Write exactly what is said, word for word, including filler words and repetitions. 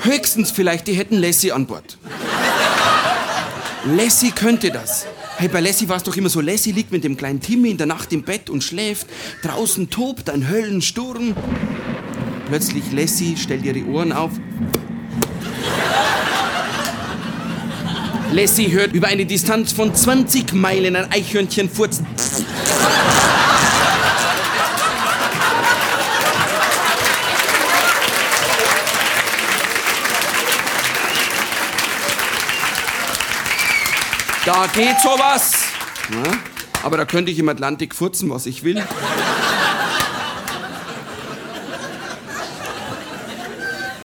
Höchstens vielleicht, die hätten Lassie an Bord. Lassie könnte das. Hey, bei Lassie war es doch immer so, Lassie liegt mit dem kleinen Timmy in der Nacht im Bett und schläft. Draußen tobt ein Höllensturm. Plötzlich Lassie stellt ihre Ohren auf. Lassie hört über eine Distanz von zwanzig Meilen ein Eichhörnchen furzen. Da geht sowas. Ja, aber da könnte ich im Atlantik furzen, was ich will.